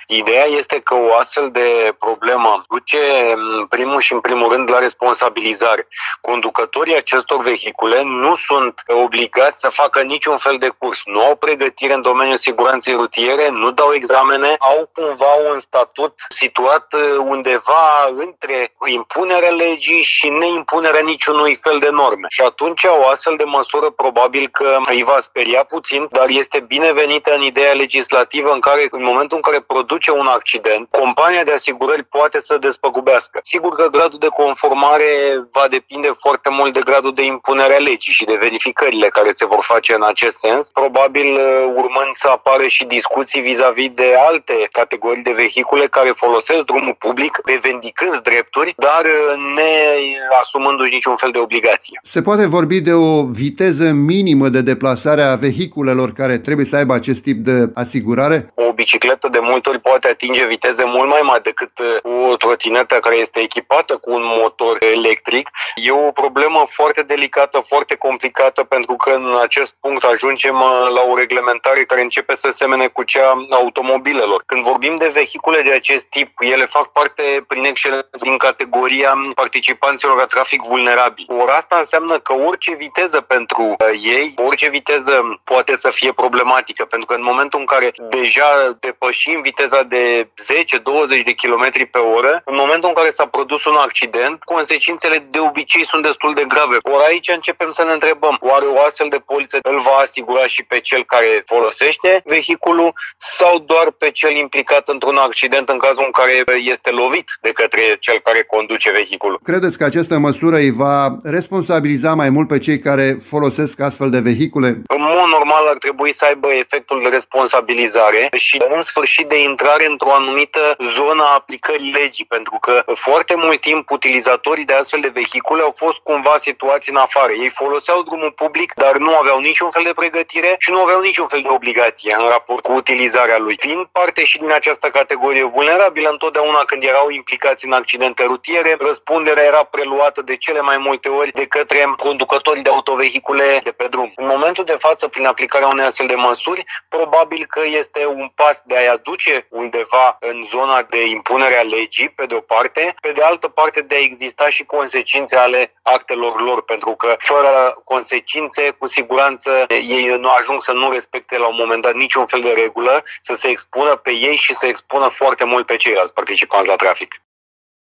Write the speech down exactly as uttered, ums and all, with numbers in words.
Ideea este că o astfel de problemă duce în primul și în primul rând la responsabilizare. Conducătorii acestor vehicule nu sunt obligați să facă niciun fel de curs, nu au pregătire în domeniul siguranței rutiere, nu dau examene, au cumva un statut situat undeva între impunerea legii și neimpunerea niciunui fel de norme. Și atunci o astfel de măsură probabil că îi va speria puțin, dar este binevenită în ideea legislativă în care, în momentul în care produce un accident, compania de asigurări poate să despăgubească. Sigur că gradul de conformare va depinde foarte mult de gradul de impunere a legii și de verificările care se vor face în acest sens, probabil urmând să apară și discuții vis-a-vis de alte categorii de vehicule care folosesc drumul public, revendicând drepturi, dar ne asumându-și niciun fel de obligație. Se poate vorbi de o viteză minimă de deplasare a vehiculelor care trebuie să aibă acest tip de asigurare? O bicicletă de multe ori poate atinge viteze mult mai mari decât o trotinetă care este echipată cu un motor electric. E o problemă foarte delicată, foarte complicată, pentru că în acest punct ajungem la o reglementare care începe să semene cu cea a automobilelor. Când vorbim de vehicule de acest tip, ele fac parte prin excelență din categoria participanților la trafic vulnerabil. Ori asta înseamnă că orice viteză pentru ei, orice viteză poate să fie problematică, pentru că în momentul în care deja depășim viteza de zece douăzeci de kilometri pe oră, în momentul în care s-a produs un accident, consecințele de obicei sunt destul de grave. Ori aici începem să ne întrebăm, oare o astfel de poliță îl va asigura și pe cel care folosește vehiculul sau doar pe cel implicat într-un accident în cazul în care este lovit de către cel care conduce vehiculul? Credeți că această măsură îi va responsabiliza mai mult pe cei care folosesc astfel de vehicule? În mod normal ar trebui să aibă efectul de responsabilizare și în sfârșit de intrare într-o anumită zonă a aplicării legii, pentru că foarte mult timp utilizatorii de astfel de vehicule au fost cumva situați în afară. Ei foloseau drumul public, dar nu aveau niciun fel de pregătire și nu aveau niciun fel de obligație în raport cu utilizarea lui. Fiind parte și din această categorie vulnerabilă, întotdeauna când erau implicați în accidente rutiere, răspunderea era preluată de cele mai multe ori de către conducătorii de autovehicule de pe drum. În momentul de față, prin aplicarea unei astfel de măsuri, probabil că este un pas de a-i aduce undeva în zona de impunere a legii, pe de o parte, pe de altă parte de a exista și consecințe ale actelor lor, pentru că fără consecințe, cu siguranță, ei nu ajung să nu respecte la un moment dat niciun fel de regulă, să se expună pe ei și să expună foarte mult pe ceilalți participanți la trafic.